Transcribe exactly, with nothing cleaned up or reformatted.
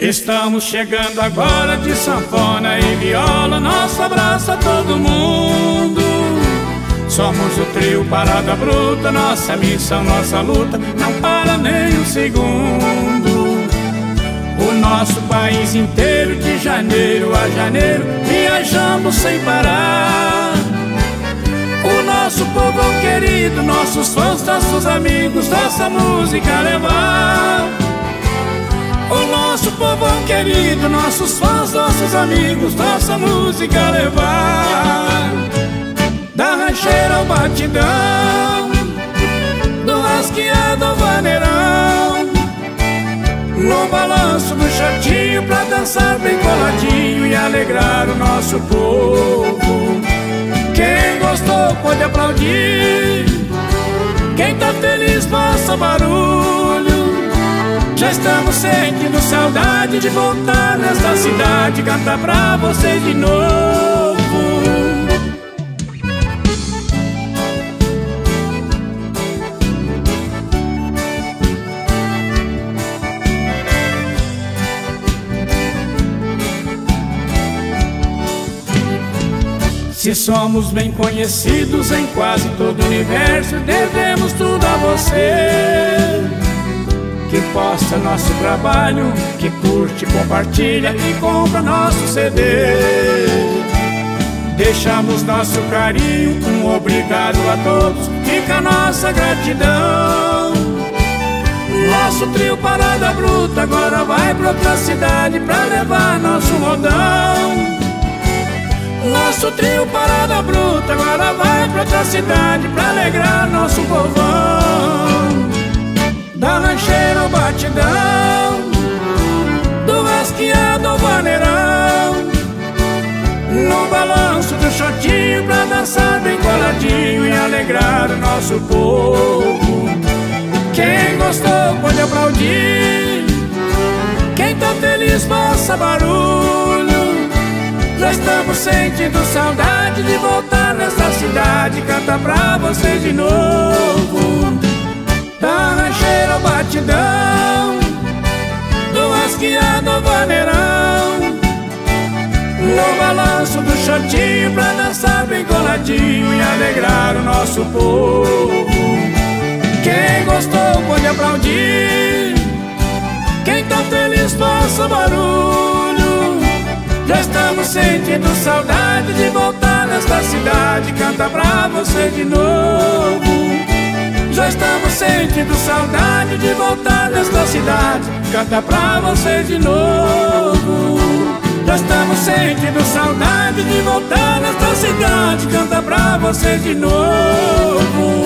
Estamos chegando agora de sanfona e viola, nosso abraço a todo mundo. Somos o trio Parada Bruta, nossa missão, nossa luta não para nem um segundo. O nosso país inteiro, de janeiro a janeiro, viajamos sem parar. O nosso povão querido, nossos fãs, nossos amigos, nossa música levar. O nosso povão querido, nossos fãs, nossos amigos, nossa música levar. Da rancheira ao batidão, do rasqueado ao vaneirão, no balanço do shortinho, pra dançar bem coladinho e alegrar o nosso povo. Quem gostou pode aplaudir, quem tá feliz faça barulho. Já estamos sentindo saudade de voltar nesta cidade, cantar pra você de novo. Se somos bem conhecidos em quase todo o universo, devemos tudo a você, que posta nosso trabalho, que curte, compartilha e compra nosso C D. Deixamos nosso carinho, um obrigado a todos, fica nossa gratidão. Nosso trio Parada Bruta agora vai pra outra cidade pra levar nosso rodão. Nosso trio Parada Bruta agora vai pra outra cidade pra alegrar nosso povão. Da rancheira ao batidão, do rasqueado ao vaneirão, no balanço do shortinho, pra dançar bem coladinho e alegrar o nosso povo. Quem gostou pode aplaudir, quem tá feliz faça barulho. Já estamos sentindo saudade de voltar nessa cidade, cantar pra você de novo. Da rancheira ao batidão, do rasqueado ao vaneirão, no balanço do shortinho, pra dançar bem coladinho e alegrar o nosso povo. Quem gostou pode aplaudir, quem tá feliz faça barulho. Já estamos sentindo saudade de voltar nesta cidade, cantar pra você de novo. Já estamos sentindo saudade de voltar nesta cidade, cantar pra você de novo. Já estamos sentindo saudade de voltar nesta cidade, cantar pra você de novo.